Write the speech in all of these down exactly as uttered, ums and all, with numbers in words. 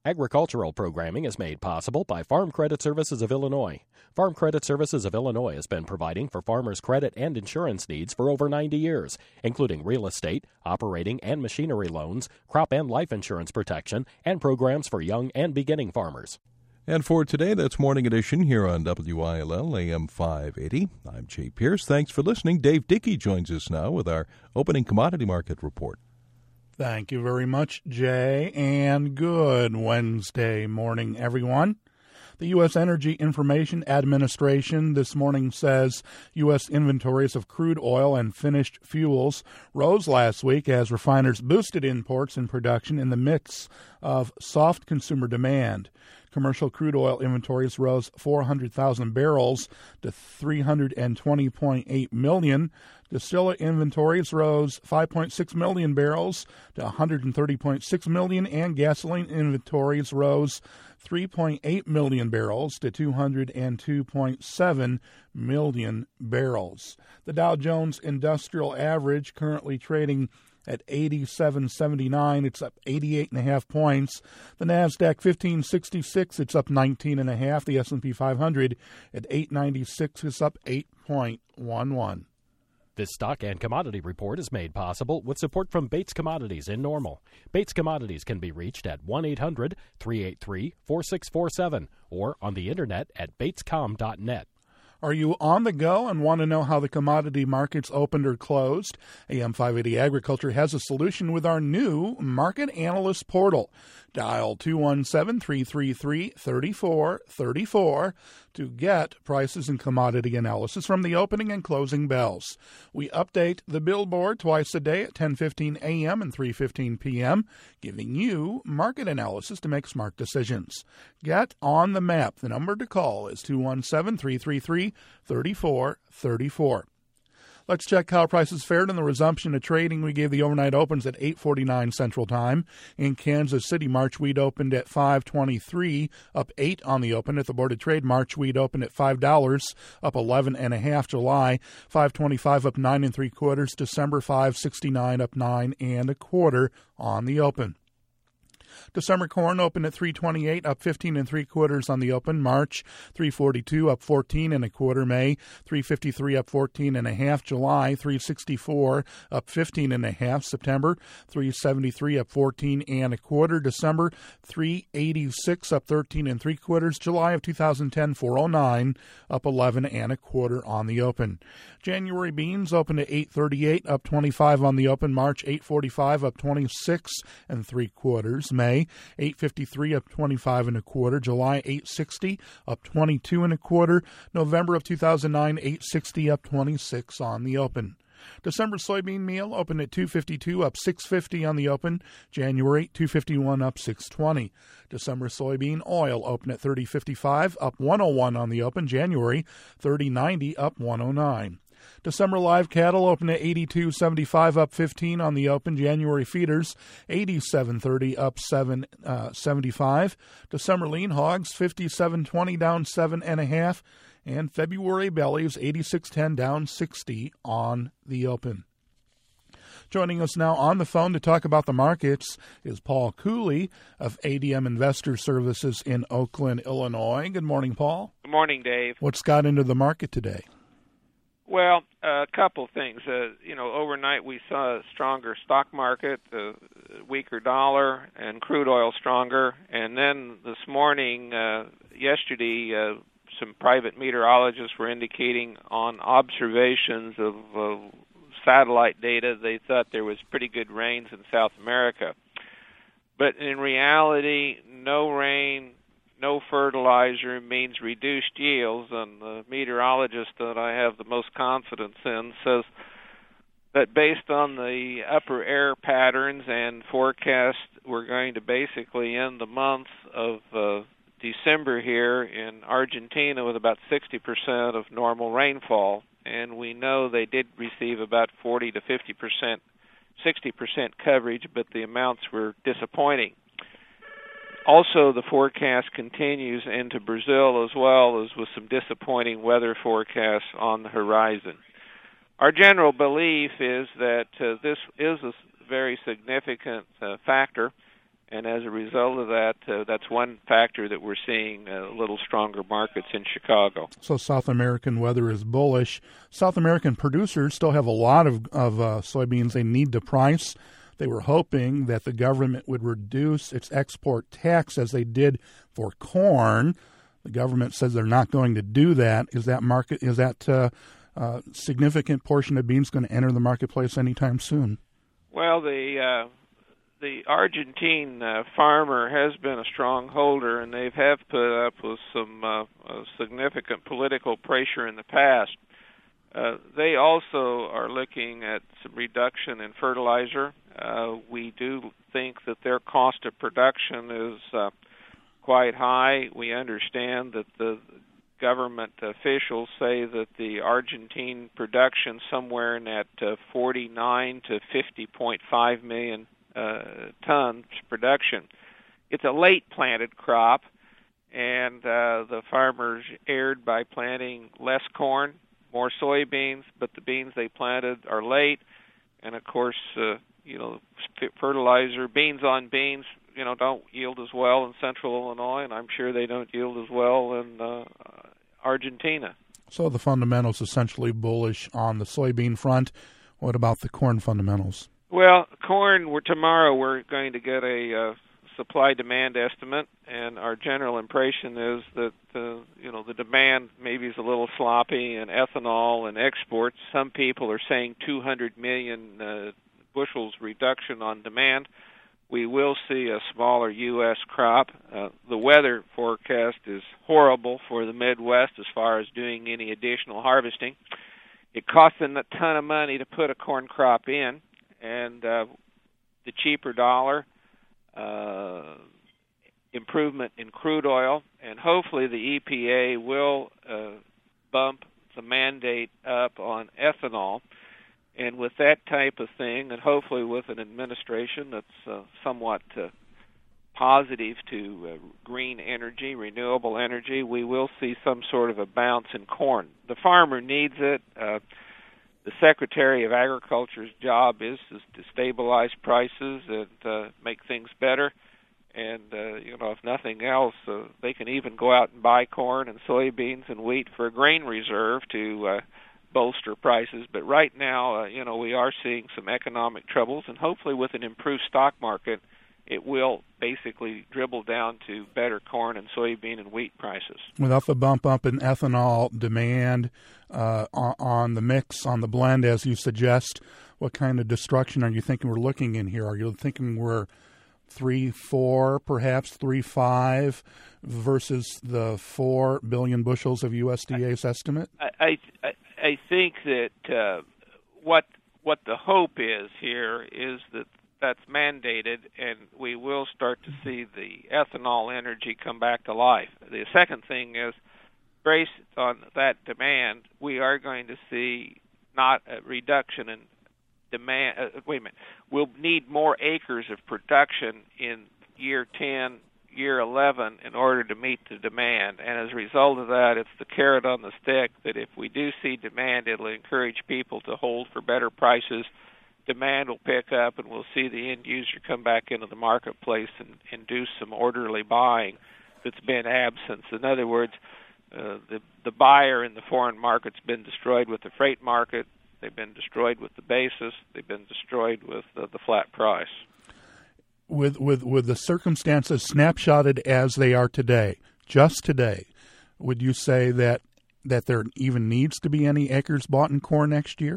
Agricultural programming is made possible by Farm Credit Services of Illinois. Farm Credit Services of Illinois has been providing for farmers' credit and insurance needs for over ninety years, including real estate, operating and machinery loans, crop and life insurance protection, and programs for young and beginning farmers. And for today, that's Morning Edition here on W I L L A M five eighty. I'm Jay Pierce. Thanks for listening. Dave Dickey joins us now with our opening commodity market report. Thank you very much, Jay, and good Wednesday morning, everyone. The U S. Energy Information Administration this morning says U S inventories of crude oil and finished fuels rose last week as refiners boosted imports and production in the midst of soft consumer demand. Commercial crude oil inventories rose four hundred thousand barrels to three hundred twenty point eight million. Distillate inventories rose five point six million barrels to one hundred thirty point six million, and gasoline inventories rose three point eight million barrels to two hundred two point seven million barrels. The Dow Jones Industrial Average currently trading at eighty-seven seventy-nine, it's up eighty-eight and a half points. The Nasdaq fifteen sixty-six, it's up nineteen and a half. The S and P five hundred at eight ninety-six, is up eight point one one. This stock and commodity report is made possible with support from Bates Commodities in Normal. Bates Commodities can be reached at one eight hundred three eight three four six four seven or on the internet at bates com dot net. Are you on the go and want to know how the commodity markets opened or closed? A M five eighty Agriculture has a solution with our new Market Analyst portal. Dial two one seven, three three three, three four three four to get prices and commodity analysis from the opening and closing bells. We update the billboard twice a day at ten fifteen a.m. and three fifteen p.m., giving you market analysis to make smart decisions. Get on the map. The number to call is two one seven, three three three, three four three four. Let's check how prices fared in the resumption of trading. We gave the overnight opens at eight forty-nine Central Time. In Kansas City, March wheat opened at five twenty-three, up eight on the open. At the Board of Trade, March wheat opened at five dollars, up eleven and a half. July, five twenty-five, up nine and three quarters. December, five sixty-nine, up nine and a quarter on the open. December corn opened at three twenty-eight, up fifteen and three quarters on the open. March, three forty-two, up fourteen and a quarter. May, three fifty-three, up fourteen and a half. July, three sixty-four, up fifteen and a half. September, three seventy-three, up fourteen and a quarter. December, three eighty-six, up thirteen and three quarters. July of two thousand ten, four oh nine, up eleven and a quarter on the open. January beans opened at eight thirty-eight, up twenty-five on the open. March, eight forty-five, up twenty-six and three quarters. May, eight fifty-three, up twenty-five and a quarter. July, eight sixty, up twenty-two and a quarter. November of two thousand nine, eight sixty, up twenty-six on the open. December soybean meal opened at two fifty-two, up six fifty on the open. January, two fifty-one, up six twenty. December soybean oil opened at thirty fifty-five, up one oh one on the open. January, thirty ninety, up one oh nine. December live cattle opened at eighty-two seventy-five, up fifteen on the open. January feeders, eighty-seven thirty, up seven seventy-five. December lean hogs, fifty-seven twenty, down seven and a half. And February bellies, eighty-six ten, down sixty on the open. Joining us now on the phone to talk about the markets is Paul Cooley of A D M Investor Services in Oakland, Illinois. Good morning, Paul. Good morning, Dave. What's got into the market today? Well, a couple things. Uh, you know, overnight we saw a stronger stock market, a weaker dollar, and crude oil stronger. And then this morning, uh, yesterday, uh, some private meteorologists were indicating on observations of uh, satellite data, they thought there was pretty good rains in South America. But in reality, no rain, no fertilizer means reduced yields, and the meteorologist that I have the most confidence in says that based on the upper air patterns and forecasts, we're going to basically end the month of uh, December here in Argentina with about sixty percent of normal rainfall, and we know they did receive about forty to fifty percent, sixty percent coverage, but the amounts were disappointing. Also, the forecast continues into Brazil as well, as with some disappointing weather forecasts on the horizon. Our general belief is that uh, this is a very significant uh, factor, And as a result of that, uh, that's one factor that we're seeing a little stronger markets in Chicago. So South American weather is bullish. South American producers still have a lot of, of uh, soybeans they need to price. They were hoping that the government would reduce its export tax as they did for corn. The government says they're not going to do that. Is that market? Is that uh, uh, significant portion of beans going to enter the marketplace anytime soon? Well, the uh, the Argentine uh, farmer has been a strong holder, and they have put up with some uh, uh, significant political pressure in the past. Uh, they also are looking at some reduction in fertilizer. Uh, we do think that their cost of production is uh, quite high. We understand that the government officials say that the Argentine production somewhere in that uh, forty-nine to fifty point five million uh, tons production. It's a late planted crop, and uh, the farmers erred by planting less corn, more soybeans, but the beans they planted are late, and of course, uh, you know, fertilizer, beans on beans, you know, don't yield as well in central Illinois, and I'm sure they don't yield as well in uh, Argentina. So the fundamentals essentially bullish on the soybean front. What about the corn fundamentals? Well, corn, we're, tomorrow we're going to get a uh, supply-demand estimate, and our general impression is that uh, you know the demand maybe is a little sloppy in ethanol and exports. Some people are saying two hundred million uh, bushels reduction on demand. We will see a smaller U S crop. Uh, the weather forecast is horrible for the Midwest as far as doing any additional harvesting. It costs them a ton of money to put a corn crop in, and uh, the cheaper dollar, uh, improvement in crude oil, and hopefully the E P A will uh, bump the mandate up on ethanol. And with that type of thing, and hopefully with an administration that's uh, somewhat uh, positive to uh, green energy, renewable energy, we will see some sort of a bounce in corn. The farmer needs it. Uh, the Secretary of Agriculture's job is, is to stabilize prices and uh, make things better. And, uh, you know, if nothing else, uh, they can even go out and buy corn and soybeans and wheat for a grain reserve to uh, bolster prices. But right now, uh, you know, we are seeing some economic troubles, and hopefully with an improved stock market, it will basically dribble down to better corn and soybean and wheat prices. Without the bump up in ethanol demand uh, on, on the mix, on the blend, as you suggest, what kind of destruction are you thinking we're looking in here? Are you thinking we're three, four, perhaps three, five, versus the four billion bushels of U S D A's estimate? I I, I think that uh, what what the hope is here is that that's mandated, and we will start to see the ethanol energy come back to life. The second thing is, based on that demand, we are going to see not a reduction in demand. Uh, wait a minute. We'll need more acres of production in year ten, year eleven in order to meet the demand. And as a result of that, it's the carrot on the stick that if we do see demand, it'll encourage people to hold for better prices. Demand will pick up, and we'll see the end user come back into the marketplace and, and do some orderly buying that's been absent. In other words, uh, the the buyer in the foreign market's been destroyed with the freight market. They've been destroyed with the basis. They've been destroyed with the, the flat price. With with with the circumstances snapshotted as they are today, just today, would you say that that there even needs to be any acres bought in corn next year?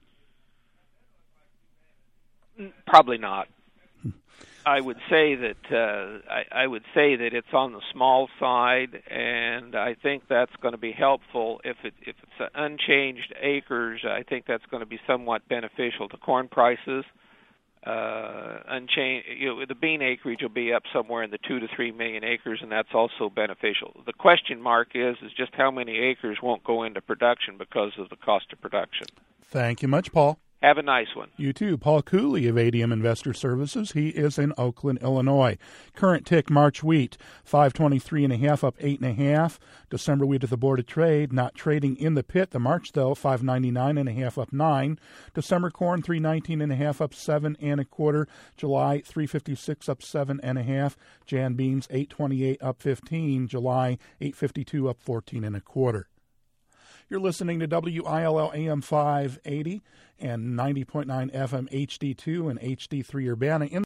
Probably not. I would say that uh, I, I would say that it's on the small side, and I think that's going to be helpful. If it if it's unchanged acres, I think that's going to be somewhat beneficial to corn prices. Uh, unchanged, you know, the bean acreage will be up somewhere in the two to three million acres, and that's also beneficial. The question mark is is just how many acres won't go into production because of the cost of production. Thank you much, Paul. Have a nice one. You too. Paul Cooley of A D M Investor Services. He is in Oakland, Illinois. Current tick March wheat, five twenty-three and a half, up eight and a half. December wheat at the Board of Trade, not trading in the pit. The March though, five ninety-nine and a half, up nine. December corn, three nineteen and a half, up seven and a quarter. July, three fifty-six, up seven and a half. Jan beans, eight twenty-eight, up fifteen. July, eight fifty-two, up fourteen and a quarter. You're listening to W I L L A M five eighty and ninety point nine F M H D two and H D three Urbana. In